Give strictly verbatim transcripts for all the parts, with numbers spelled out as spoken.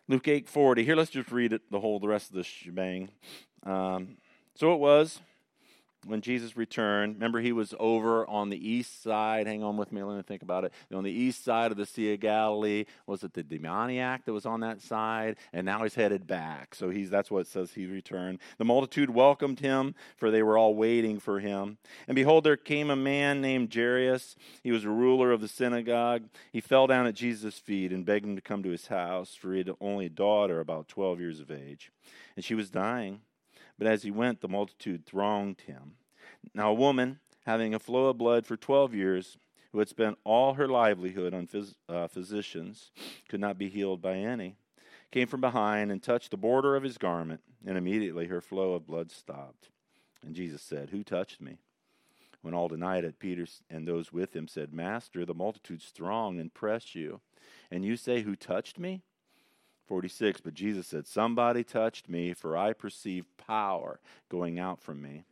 Luke eight forty. Here, let's just read it, the whole, the rest of the shebang. Um, so it was when Jesus returned. Remember, he was over on the east side. Hang on with me. Let me think about it. On the east side of the Sea of Galilee. Was it the demoniac that was on that side? And now he's headed back. So he's that's what it says he returned. The multitude welcomed him, for they were all waiting for him. And behold, there came a man named Jairus. He was a ruler of the synagogue. He fell down at Jesus' feet and begged him to come to his house, for he had only a daughter about twelve years of age. And she was dying. But as he went, the multitude thronged him. Now a woman, having a flow of blood for twelve years, who had spent all her livelihood on phys- uh, physicians, could not be healed by any, came from behind and touched the border of his garment, and immediately her flow of blood stopped. And Jesus said, "Who touched me?" When all denied it, Peter and those with him said, "Master, the multitudes throng and press you, and you say, 'Who touched me?'" forty-six, but Jesus said, "Somebody touched me, for I perceive power going out from me."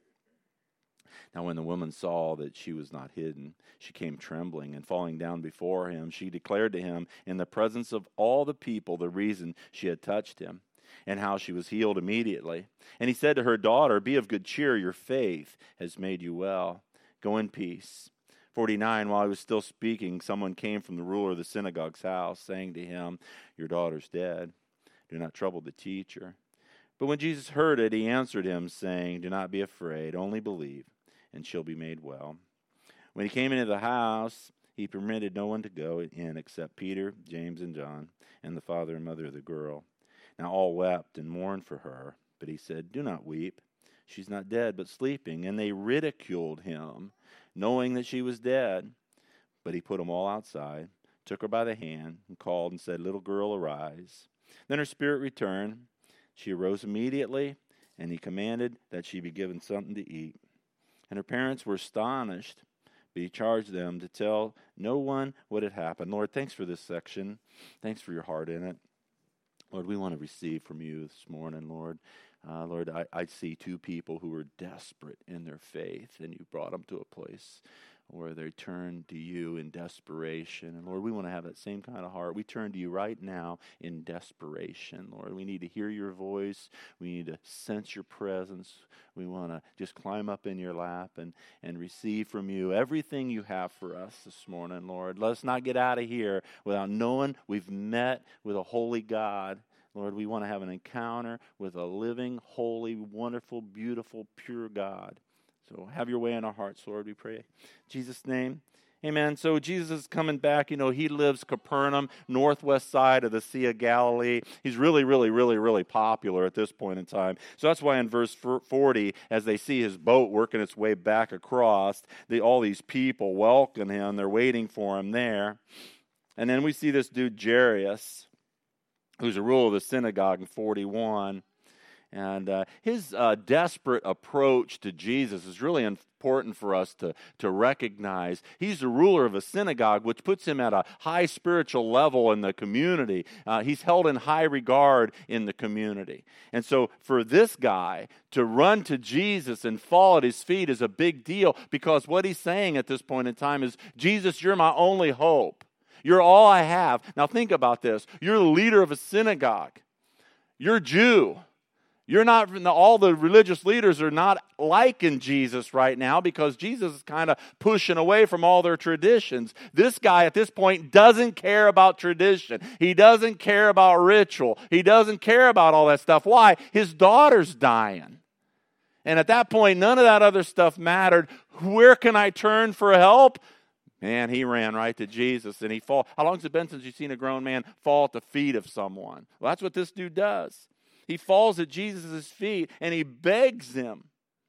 Now when the woman saw that she was not hidden, she came trembling, and falling down before him, she declared to him in the presence of all the people the reason she had touched him, and how she was healed immediately. And he said to her, "Daughter, be of good cheer, your faith has made you well. Go in peace." forty-nine, while he was still speaking, someone came from the ruler of the synagogue's house, saying to him, "Your daughter's dead. Do not trouble the teacher." But when Jesus heard it, he answered him, saying, "Do not be afraid, only believe, and she'll be made well." When he came into the house, he permitted no one to go in except Peter, James, and John, and the father and mother of the girl. Now all wept and mourned for her, but he said, "Do not weep. She's not dead, but sleeping." And they ridiculed him, knowing that she was dead. But he put them all outside, took her by the hand, and called and said, "Little girl, arise." Then her spirit returned. She arose immediately, and he commanded that she be given something to eat. And her parents were astonished, but he charged them to tell no one what had happened. Lord, thanks for this section. Thanks for your heart in it. Lord, we want to receive from you this morning, Lord. Uh, Lord, I, I see two people who are desperate in their faith, and you brought them to a place where they turn to you in desperation. And Lord, we want to have that same kind of heart. We turn to you right now in desperation, Lord. We need to hear your voice. We need to sense your presence. We want to just climb up in your lap and, and receive from you everything you have for us this morning, Lord. Let us not get out of here without knowing we've met with a holy God. Lord, we want to have an encounter with a living, holy, wonderful, beautiful, pure God. So have your way in our hearts, Lord, we pray. In Jesus' name, amen. So Jesus is coming back. You know, he lives Capernaum, northwest side of the Sea of Galilee. He's really, really, really, really popular at this point in time. So that's why in verse forty, as they see his boat working its way back across, the, all these people welcome him. They're waiting for him there. And then we see this dude, Jairus, who's a ruler of the synagogue in forty-one. And uh, his uh, desperate approach to Jesus is really important for us to, to recognize. He's the ruler of a synagogue, which puts him at a high spiritual level in the community. Uh, he's held in high regard in the community. And so for this guy to run to Jesus and fall at his feet is a big deal, because what he's saying at this point in time is, "Jesus, you're my only hope. You're all I have." Now think about this. You're the leader of a synagogue. You're Jew. You're not, all the religious leaders are not liking Jesus right now, because Jesus is kind of pushing away from all their traditions. This guy at this point doesn't care about tradition. He doesn't care about ritual. He doesn't care about all that stuff. Why? His daughter's dying. And at that point, none of that other stuff mattered. Where can I turn for help? Man, he ran right to Jesus, and he fall. How long has it been since you've seen a grown man fall at the feet of someone? Well, that's what this dude does. He falls at Jesus' feet, and he begs him.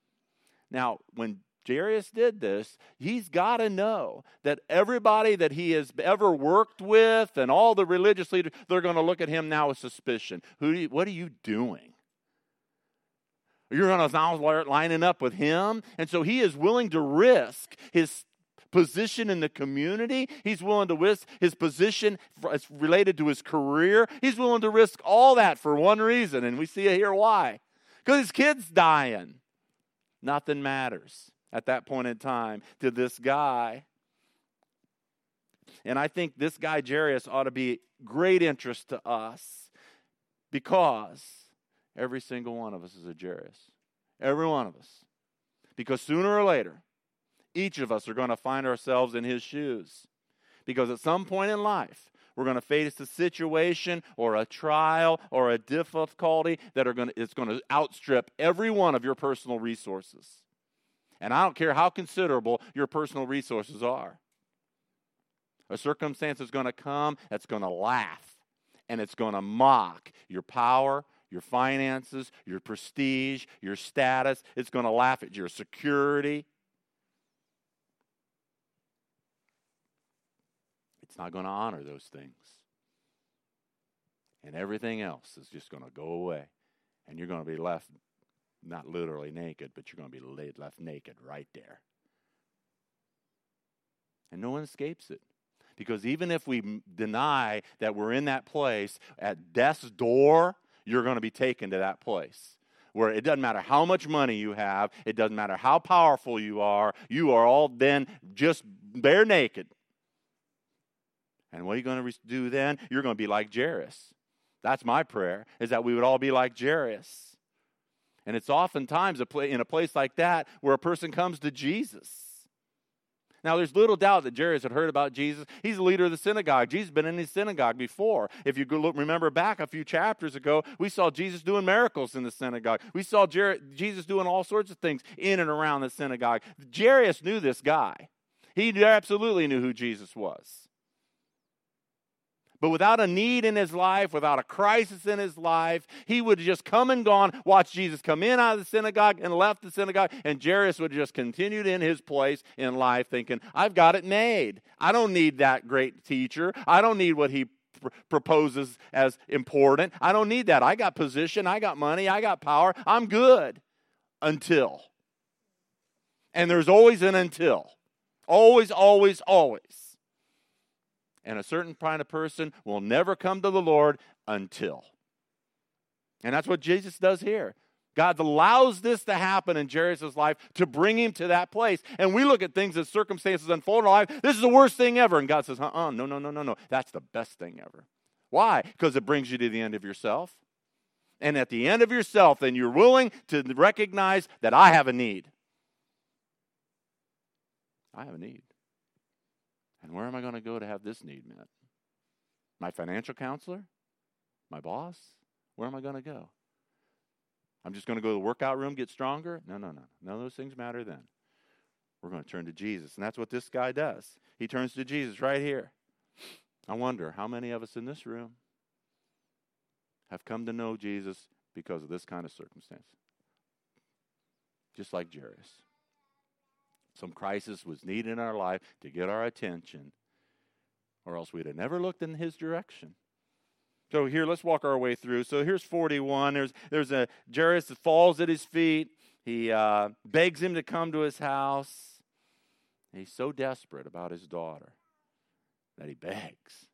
Now, when Jairus did this, he's got to know that everybody that he has ever worked with and all the religious leaders, they're going to look at him now with suspicion. Who? Do you, what are you doing? You're going to now start lining up with him? And so he is willing to risk his position in the community. He's willing to risk his position as related to his career. He's willing to risk all that for one reason, and we see here why. Because his kid's dying. Nothing matters at that point in time to this guy. And I think this guy, Jairus, ought to be great interest to us, Because every single one of us is a Jairus. Every one of us. Because sooner or later, each of us are going to find ourselves in his shoes. Because at some point in life, we're going to face a situation or a trial or a difficulty that are going to, it's going to outstrip every one of your personal resources. And I don't care how considerable your personal resources are. A circumstance is going to come that's going to laugh and it's going to mock your power, your finances, your prestige, your status. It's going to laugh at your security. It's not going to honor those things. And everything else is just going to go away. And you're going to be left, not literally naked, but you're going to be laid, left naked right there. And no one escapes it. Because even if we m- deny that we're in that place, at death's door, you're going to be taken to that place. Where it doesn't matter how much money you have, it doesn't matter how powerful you are, you are all then just bare naked. And what are you going to do then? You're going to be like Jairus. That's my prayer, is that we would all be like Jairus. And it's oftentimes a pla- in a place like that where a person comes to Jesus. Now, there's little doubt that Jairus had heard about Jesus. He's the leader of the synagogue. Jesus had been in his synagogue before. If you go look, remember back a few chapters ago, we saw Jesus doing miracles in the synagogue. We saw Jair- Jesus doing all sorts of things in and around the synagogue. Jairus knew this guy. He absolutely knew who Jesus was. But without a need in his life, without a crisis in his life, he would have just come and gone, watched Jesus come in out of the synagogue and left the synagogue, and Jairus would have just continued in his place in life thinking, I've got it made. I don't need that great teacher. I don't need what he pr- proposes as important. I don't need that. I got position. I got money. I got power. I'm good. Until. And there's always an until. Always, always, always. And a certain kind of person will never come to the Lord until. And that's what Jesus does here. God allows this to happen in Jairus' life to bring him to that place. And we look at things as circumstances unfold in our life. This is the worst thing ever. And God says, uh-uh, no, no, no, no, no. That's the best thing ever. Why? Because it brings you to the end of yourself. And at the end of yourself, then you're willing to recognize that I have a need. I have a need. And where am I going to go to have this need met? My financial counselor? My boss? Where am I going to go? I'm just going to go to the workout room, get stronger? No, no, no. None of those things matter then. We're going to turn to Jesus. And that's what this guy does. He turns to Jesus right here. I wonder how many of us in this room have come to know Jesus because of this kind of circumstance. Just like Jairus. Some crisis was needed in our life to get our attention, or else we'd have never looked in his direction. So here, let's walk our way through. So here's forty-one. There's there's a Jairus that falls at his feet. He uh, begs him to come to his house. And he's so desperate about his daughter that he begs.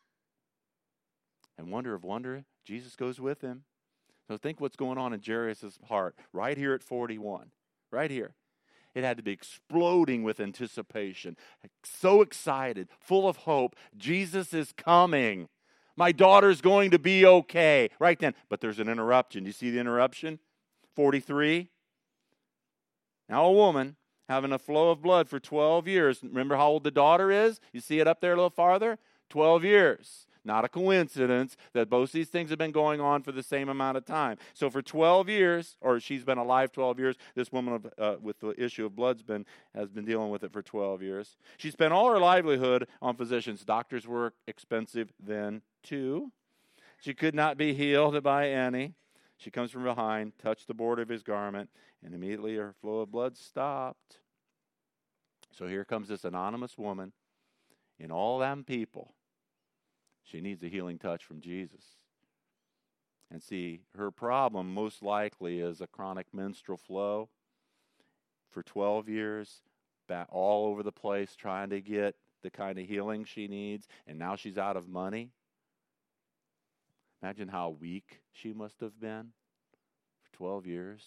And wonder of wonder, Jesus goes with him. So think what's going on in Jairus' heart right here at forty-one. Right here. It had to be exploding with anticipation. So excited, full of hope. Jesus is coming. My daughter's going to be okay. Right then. But there's an interruption. You see the interruption? forty-three. Now a woman having a flow of blood for twelve years. Remember how old the daughter is? You see it up there a little farther? twelve years. Not a coincidence that both these things have been going on for the same amount of time. So for twelve years, or she's been alive twelve years, this woman uh, with the issue of blood's been has been dealing with it for twelve years. She spent all her livelihood on physicians. Doctors were expensive then too. She could not be healed by any. She comes from behind, touched the border of his garment, and immediately her flow of blood stopped. So here comes this anonymous woman in all them people. She needs a healing touch from Jesus. And see, her problem most likely is a chronic menstrual flow. For twelve years, back all over the place trying to get the kind of healing she needs, and now she's out of money. Imagine how weak she must have been for twelve years.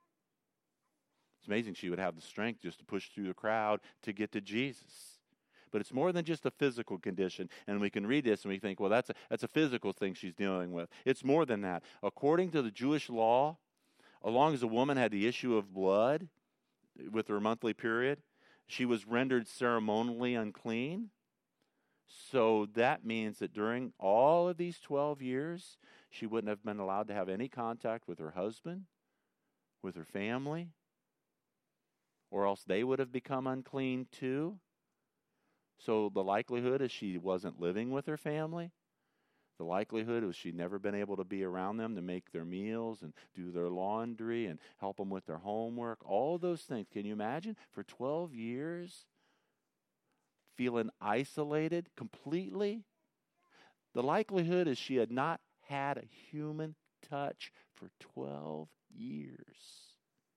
It's amazing she would have the strength just to push through the crowd to get to Jesus. But it's more than just a physical condition. And we can read this and we think, well, that's a, that's a physical thing she's dealing with. It's more than that. According to the Jewish law, as long as a woman had the issue of blood with her monthly period, she was rendered ceremonially unclean. So that means that during all of these twelve years, she wouldn't have been allowed to have any contact with her husband, with her family, or else they would have become unclean too. So the likelihood is she wasn't living with her family. The likelihood is she'd never been able to be around them to make their meals and do their laundry and help them with their homework. All those things. Can you imagine? For twelve years, feeling isolated completely? The likelihood is she had not had a human touch for twelve years.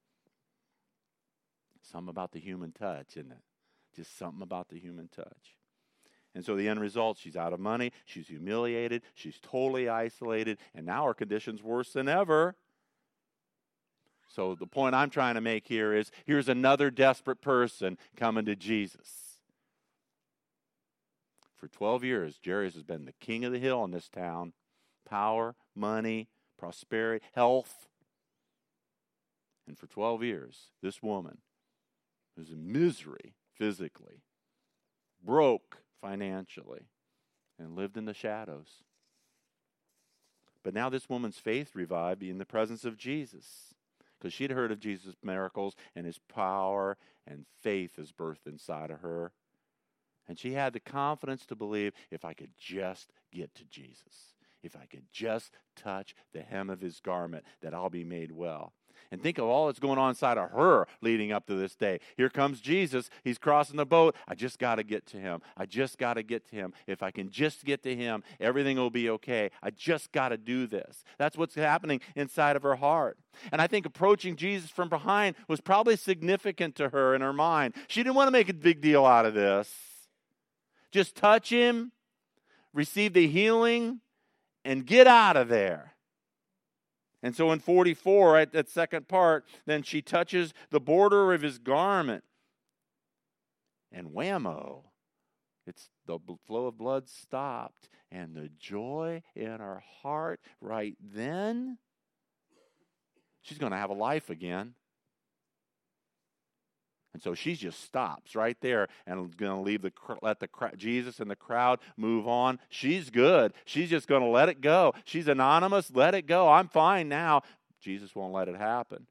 Something about the human touch, isn't it? Just something about the human touch. And so the end result, she's out of money, she's humiliated, she's totally isolated, and now her condition's worse than ever. So the point I'm trying to make here is, here's another desperate person coming to Jesus. For twelve years, Jairus has been the king of the hill in this town. Power, money, prosperity, health. And for twelve years, this woman was in misery physically, broke financially, and lived in the shadows. But now this woman's faith revived in the presence of Jesus, because she'd heard of Jesus' miracles and his power, and faith is birthed inside of her. And she had the confidence to believe, if I could just get to Jesus, if I could just touch the hem of his garment, that I'll be made well. And think of all that's going on inside of her leading up to this day. Here comes Jesus. He's crossing the boat. I just got to get to him. I just got to get to him. If I can just get to him, everything will be okay. I just got to do this. That's what's happening inside of her heart. And I think approaching Jesus from behind was probably significant to her in her mind. She didn't want to make a big deal out of this. Just touch him, receive the healing, and get out of there. And so in forty-four, right, that second part, then she touches the border of his garment. And whammo, it's the flow of blood stopped. And the joy in her heart right then, she's going to have a life again. And so she just stops right there and going to leave the let the Jesus and the crowd move on. She's good. She's just going to let it go. She's anonymous. Let it go. I'm fine now. Jesus won't let it happen.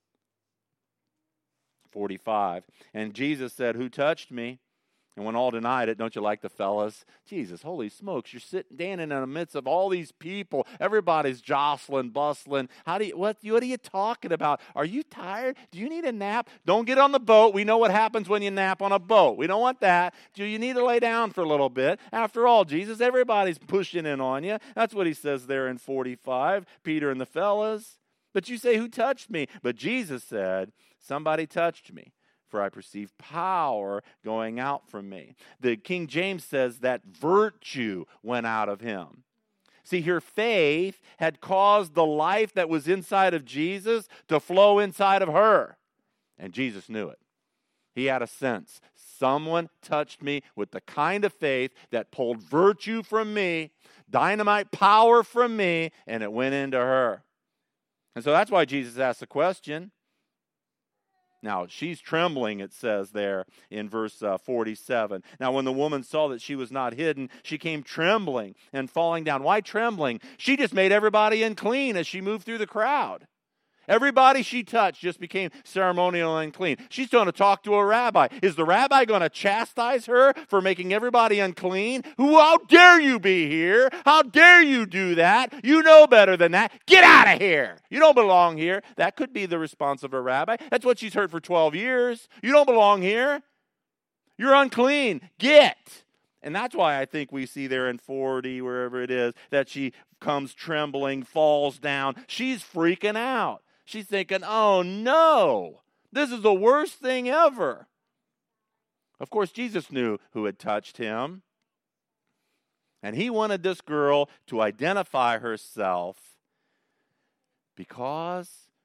forty-five. And Jesus said, "Who touched me?" And when all denied it, don't you like the fellas? Jesus, holy smokes, you're sitting standing in the midst of all these people. Everybody's jostling, bustling. How do you, what, what are you talking about? Are you tired? Do you need a nap? Don't get on the boat. We know what happens when you nap on a boat. We don't want that. Do you need to lay down for a little bit? After all, Jesus, everybody's pushing in on you. That's what he says there in forty-five, Peter and the fellas. But you say, who touched me? But Jesus said, somebody touched me, for I perceive power going out from me. The King James says that virtue went out of him. See, her faith had caused the life that was inside of Jesus to flow inside of her. And Jesus knew it. He had a sense. Someone touched me with the kind of faith that pulled virtue from me, dynamite power from me, and it went into her. And so that's why Jesus asked the question. Now, she's trembling, it says there in verse uh, forty-seven. Now, when the woman saw that she was not hidden, she came trembling and falling down. Why trembling? She just made everybody unclean as she moved through the crowd. Everybody she touched just became ceremonial and unclean. She's going to talk to a rabbi. Is the rabbi going to chastise her for making everybody unclean? Who? How dare you be here? How dare you do that? You know better than that. Get out of here. You don't belong here. That could be the response of a rabbi. That's what she's heard for twelve years. You don't belong here. You're unclean. Get. And that's why I think we see there in forty, wherever it is, that she comes trembling, falls down. She's freaking out. She's thinking, oh no, this is the worst thing ever. Of course, Jesus knew who had touched him. And he wanted this girl to identify herself because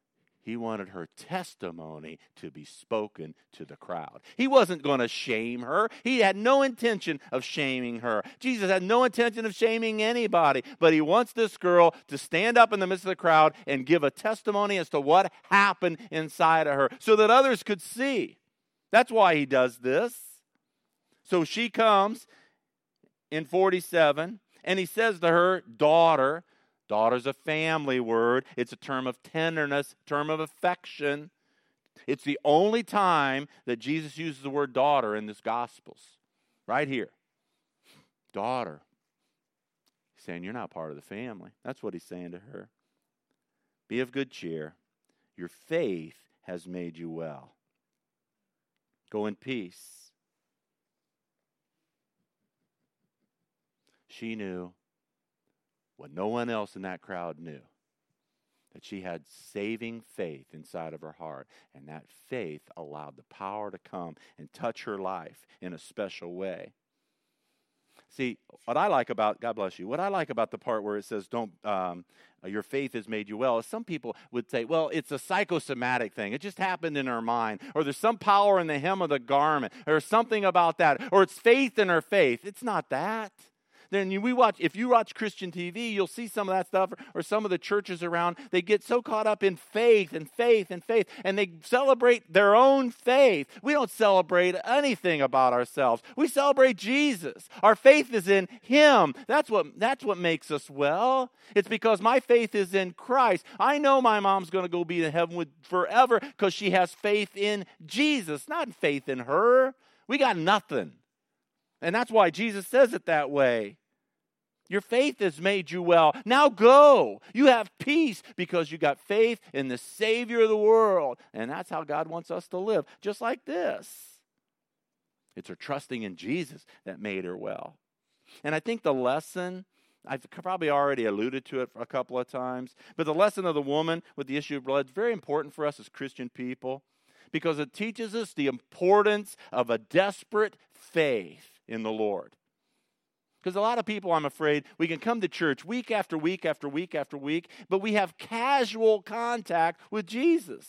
He wanted her testimony to be spoken to the crowd. He wasn't going to shame her. He had no intention of shaming her. Jesus had no intention of shaming anybody, but he wants this girl to stand up in the midst of the crowd and give a testimony as to what happened inside of her so that others could see. That's why he does this. So she comes in forty-seven, and he says to her, daughter. Daughter's a family word. It's a term of tenderness, term of affection. It's the only time that Jesus uses the word daughter in this Gospels. Right here. Daughter. He's saying, you're not part of the family. That's what he's saying to her. Be of good cheer. Your faith has made you well. Go in peace. She knew what no one else in that crowd knew, that she had saving faith inside of her heart, and that faith allowed the power to come and touch her life in a special way. See, what I like about, God bless you, what I like about the part where it says, don't, um, your faith has made you well, is some people would say, well, it's a psychosomatic thing. It just happened in her mind. Or there's some power in the hem of the garment. Or something about that. Or it's faith in her faith. It's not that. Then we watch, if you watch Christian T V, you'll see some of that stuff, or some of the churches around, they get so caught up in faith and faith and faith, and they celebrate their own faith. We don't celebrate anything about ourselves. We celebrate Jesus. Our faith is in Him. That's what, that's what makes us well. It's because my faith is in Christ. I know my mom's going to go be in heaven with forever because she has faith in Jesus, not faith in her. We got nothing. And that's why Jesus says it that way. Your faith has made you well. Now go. You have peace because you got faith in the Savior of the world. And that's how God wants us to live, just like this. It's her trusting in Jesus that made her well. And I think the lesson, I've probably already alluded to it a couple of times, but the lesson of the woman with the issue of blood is very important for us as Christian people because it teaches us the importance of a desperate faith in the Lord. Because a lot of people, I'm afraid, we can come to church week after week after week after week, but we have casual contact with Jesus.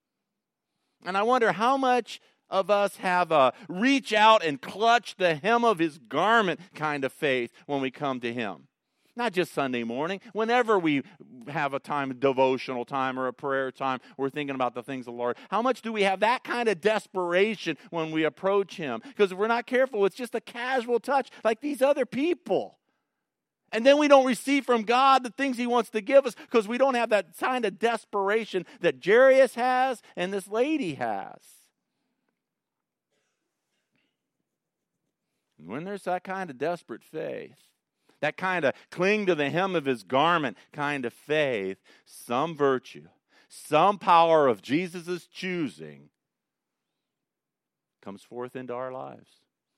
And I wonder how much of us have a reach out and clutch the hem of His garment kind of faith when we come to Him. Not just Sunday morning. Whenever we have a time, a devotional time or a prayer time, we're thinking about the things of the Lord. How much do we have that kind of desperation when we approach Him? Because if we're not careful, it's just a casual touch like these other people. And then we don't receive from God the things He wants to give us because we don't have that kind of desperation that Jairus has and this lady has. And when there's that kind of desperate faith, that kind of cling to the hem of His garment kind of faith, some virtue, some power of Jesus' choosing comes forth into our lives.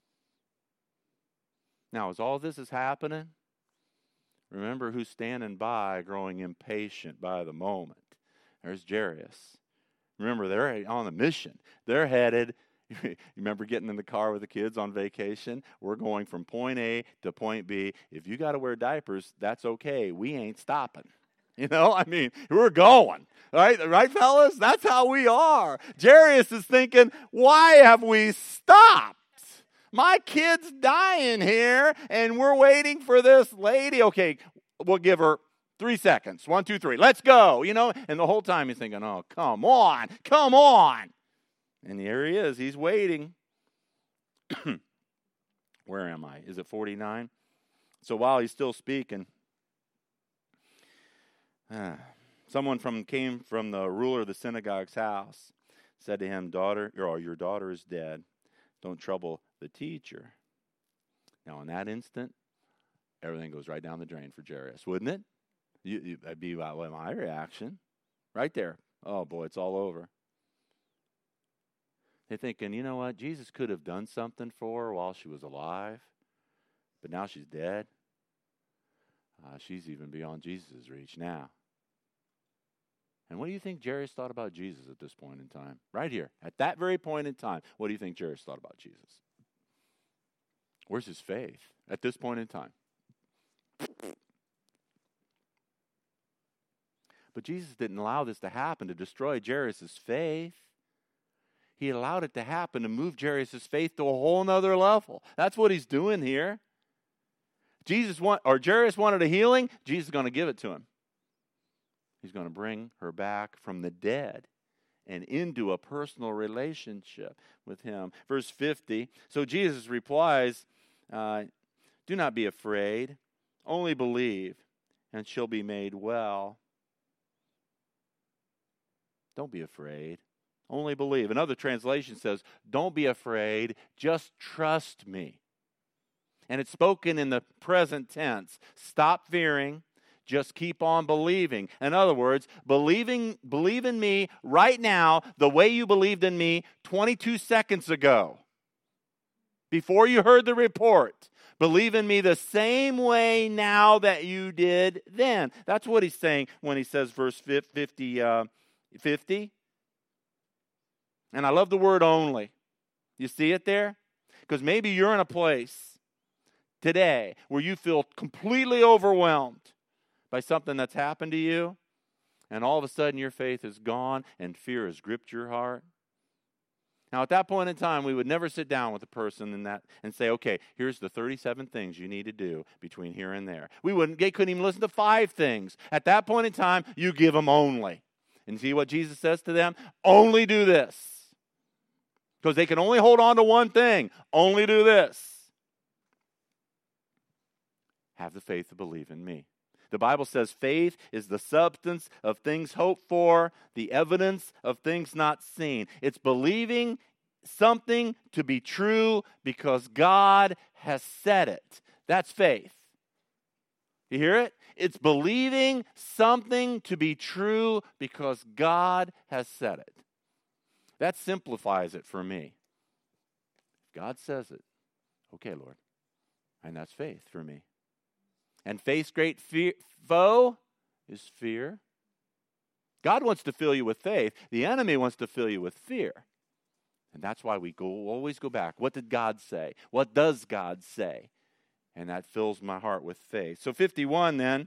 Now, as all this is happening, remember who's standing by, growing impatient by the moment. There's Jairus. Remember, they're on a mission. They're headed. You remember getting in the car with the kids on vacation? We're going from point A to point B. If you got to wear diapers, that's okay. We ain't stopping. You know, I mean, we're going. Right, right, fellas? That's how we are. Jairus is thinking, why have we stopped? My kid's dying here, and we're waiting for this lady. Okay, we'll give her three seconds. One, two, three. Let's go. You know, and the whole time he's thinking, oh, come on, come on. And here he is. He's waiting. Where am I? Is it forty-nine? So while he's still speaking, ah, someone from came from the ruler of the synagogue's house, said to him, "Daughter, or your daughter is dead. Don't trouble the teacher." Now, in that instant, everything goes right down the drain for Jairus, wouldn't it? You, you, that'd be my reaction, right there. Oh boy, it's all over. They're thinking, you know what? Jesus could have done something for her while she was alive, but now she's dead. Uh, she's even beyond Jesus' reach now. And what do you think Jairus thought about Jesus at this point in time? Right here, at that very point in time, what do you think Jairus thought about Jesus? Where's his faith at this point in time? But Jesus didn't allow this to happen to destroy Jairus' faith. He allowed it to happen to move Jairus' faith to a whole nother level. That's what he's doing here. Jesus want, or Jairus wanted a healing. Jesus is going to give it to him. He's going to bring her back from the dead and into a personal relationship with him. Verse fifty, so Jesus replies, uh, do not be afraid, only believe, and she'll be made well. Don't be afraid, only believe. Another translation says, don't be afraid, just trust me. And it's spoken in the present tense. Stop fearing. Just keep on believing. In other words, believing, believe in me right now the way you believed in me twenty-two seconds ago. Before you heard the report. Believe in me the same way now that you did then. That's what he's saying when he says verse fifty. Uh, fifty. And I love the word only. You see it there? Because maybe you're in a place today where you feel completely overwhelmed by something that's happened to you, and all of a sudden your faith is gone and fear has gripped your heart. Now, at that point in time, we would never sit down with a person in that and say, okay, here's the thirty-seven things you need to do between here and there. We wouldn't, they couldn't even listen to five things. At that point in time, you give them only. And see what Jesus says to them? Only do this. Because they can only hold on to one thing. Only do this. Have the faith to believe in me. The Bible says faith is the substance of things hoped for, the evidence of things not seen. It's believing something to be true because God has said it. That's faith. You hear it? It's believing something to be true because God has said it. That simplifies it for me. If God says it, okay, Lord, and that's faith for me. And faith's great fear, foe is fear. God wants to fill you with faith. The enemy wants to fill you with fear. And that's why we go always go back. What did God say? What does God say? And that fills my heart with faith. So fifty-one then.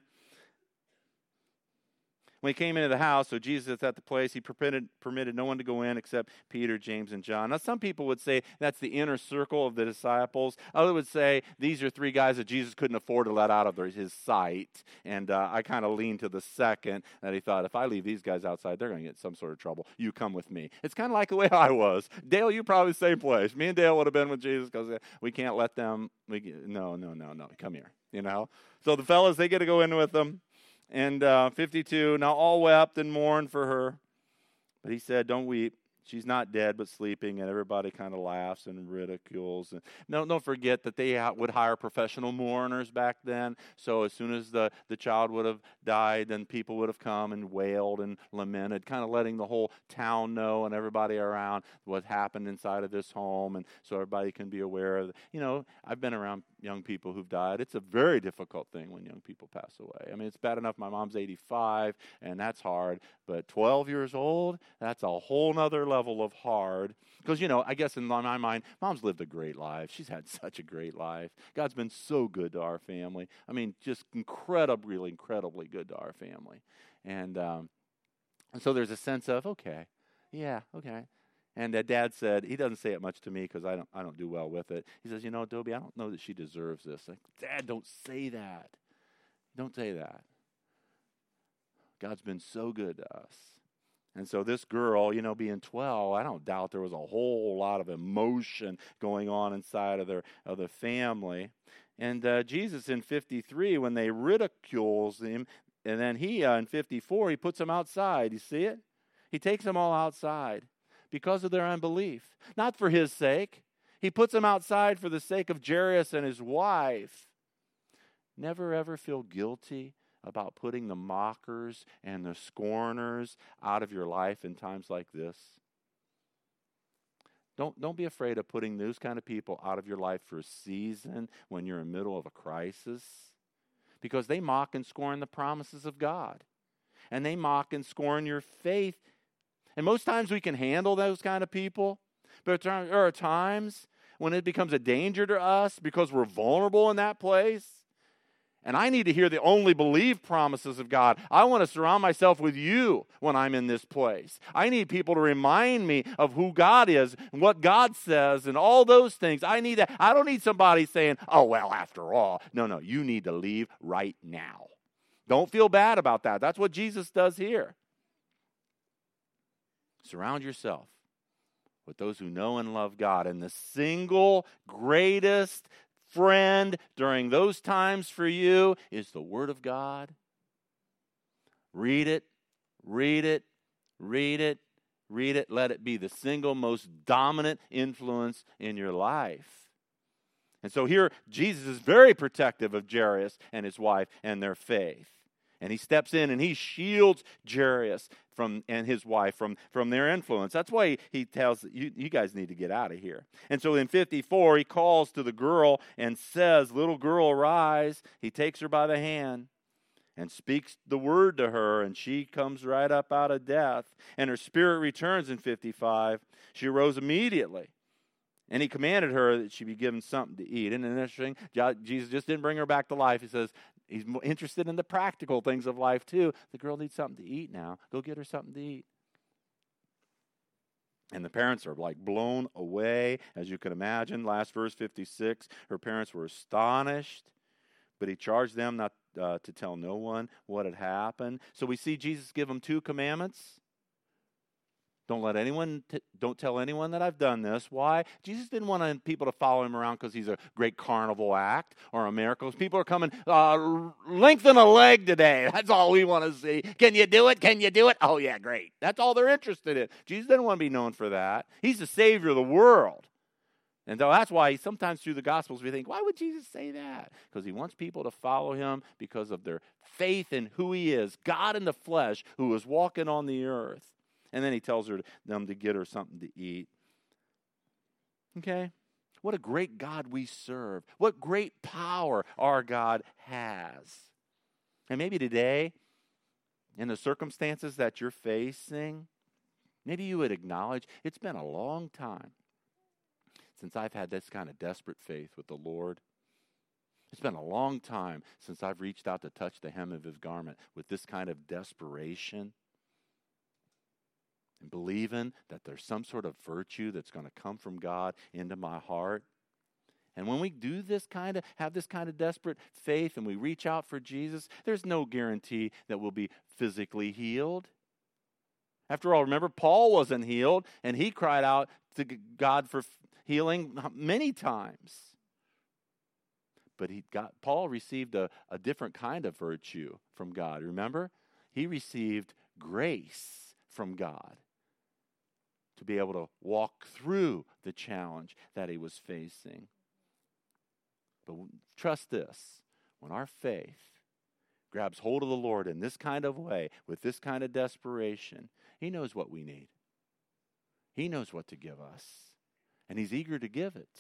When he came into the house, so Jesus is at the place, he permitted, permitted no one to go in except Peter, James, and John. Now, some people would say that's the inner circle of the disciples. Others would say these are three guys that Jesus couldn't afford to let out of their, his sight. And uh, I kind of lean to the second, that he thought, if I leave these guys outside, they're going to get some sort of trouble. You come with me. It's kind of like the way I was. Dale, you probably the same place. Me and Dale would have been with Jesus because we can't let them, we, no, no, no, no, come here, you know. So the fellas, they get to go in with them. And uh, fifty-two, now all wept and mourned for her. But he said, don't weep. She's not dead, but sleeping. And everybody kind of laughs and ridicules. And no, don't forget that they would hire professional mourners back then. So as soon as the, the child would have died, then people would have come and wailed and lamented, kind of letting the whole town know and everybody around what happened inside of this home. And so everybody can be aware of it. You know, I've been around young people who've died. It's a very difficult thing when young people pass away. I mean, it's bad enough my mom's eighty-five, and that's hard. But twelve years old, that's a whole nother level of hard. Because, you know, I guess in my mind, mom's lived a great life. She's had such a great life. God's been so good to our family. I mean, just incredibly, incredibly good to our family. And, um, and so there's a sense of, okay, yeah, okay. And uh, Dad said, he doesn't say it much to me because I don't I don't do well with it. He says, you know, Dobie, I don't know that she deserves this. Like, Dad, don't say that. Don't say that. God's been so good to us. And so this girl, you know, being twelve, I don't doubt there was a whole lot of emotion going on inside of their of the family. And uh, Jesus in fifty-three, when they ridicules him, and then he uh, in fifty-four, he puts them outside. You see it? He takes them all outside. Because of their unbelief. Not for his sake. He puts them outside for the sake of Jairus and his wife. Never ever feel guilty about putting the mockers and the scorners out of your life in times like this. Don't, don't be afraid of putting those kind of people out of your life for a season when you're in the middle of a crisis. Because they mock and scorn the promises of God. And they mock and scorn your faith. And most times we can handle those kind of people. But there are times when it becomes a danger to us because we're vulnerable in that place. And I need to hear the only believe promises of God. I want to surround myself with you when I'm in this place. I need people to remind me of who God is and what God says and all those things. I need that. I don't need somebody saying, oh, well, after all. No, no, you need to leave right now. Don't feel bad about that. That's what Jesus does here. Surround yourself with those who know and love God. And the single greatest friend during those times for you is the Word of God. Read it, read it, read it, read it. Let it be the single most dominant influence in your life. And so here, Jesus is very protective of Jairus and his wife and their faith. And he steps in and he shields Jairus from and his wife from, from their influence. That's why he, he tells you, you guys need to get out of here. And so in fifty-four, he calls to the girl and says, little girl, arise. He takes her by the hand and speaks the word to her, and she comes right up out of death. And her spirit returns in fifty-five. She arose immediately. And he commanded her that she be given something to eat. And interesting, Jesus just didn't bring her back to life. He says, he's interested in the practical things of life too. The girl needs something to eat now. Go get her something to eat. And the parents are like blown away, as you can imagine. Last verse, fifty-six, her parents were astonished, but he charged them not uh, to tell no one what had happened. So we see Jesus give them two commandments. Don't let anyone, t- don't tell anyone that I've done this. Why? Jesus didn't want people to follow him around because he's a great carnival act or a miracle. People are coming, uh, lengthen a leg today. That's all we want to see. Can you do it? Can you do it? Oh, yeah, great. That's all they're interested in. Jesus didn't want to be known for that. He's the Savior of the world. And so that's why sometimes through the Gospels we think, why would Jesus say that? Because he wants people to follow him because of their faith in who he is, God in the flesh who was walking on the earth. And then he tells her them to get her something to eat. Okay? What a great God we serve. What great power our God has. And maybe today, in the circumstances that you're facing, maybe you would acknowledge it's been a long time since I've had this kind of desperate faith with the Lord. It's been a long time since I've reached out to touch the hem of his garment with this kind of desperation. And believing that there's some sort of virtue that's going to come from God into my heart. And when we do this kind of, have this kind of desperate faith and we reach out for Jesus, there's no guarantee that we'll be physically healed. After all, remember, Paul wasn't healed, and he cried out to God for healing many times. But he got Paul received a, a different kind of virtue from God. Remember? He received grace from God to be able to walk through the challenge that he was facing. But trust this, when our faith grabs hold of the Lord in this kind of way, with this kind of desperation, he knows what we need. He knows what to give us, and he's eager to give it.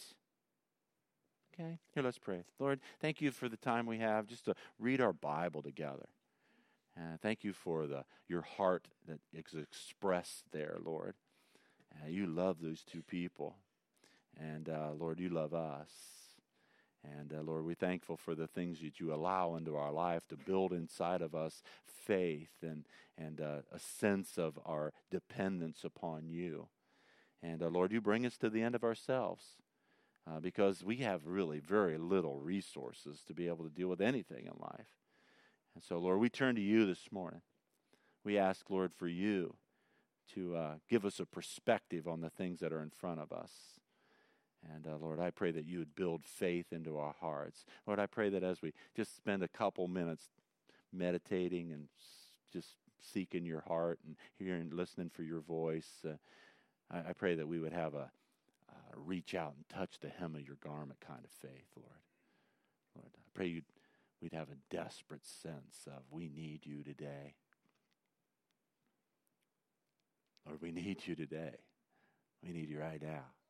Okay, here, let's pray. Lord, thank you for the time we have just to read our Bible together. Uh, thank you for the your heart that is expressed there, Lord. Uh, you love those two people. And, uh, Lord, you love us. And, uh, Lord, we're thankful for the things that you allow into our life to build inside of us faith and, and uh, a sense of our dependence upon you. And, uh, Lord, you bring us to the end of ourselves uh, because we have really very little resources to be able to deal with anything in life. And so, Lord, we turn to you this morning. We ask, Lord, for you to uh, give us a perspective on the things that are in front of us. And, uh, Lord, I pray that you would build faith into our hearts. Lord, I pray that as we just spend a couple minutes meditating and just seeking your heart and hearing, listening for your voice, uh, I, I pray that we would have a uh, reach out and touch the hem of your garment kind of faith, Lord. Lord, I pray you'd, we'd have a desperate sense of we need you today. Lord, we need you today. We need you right now.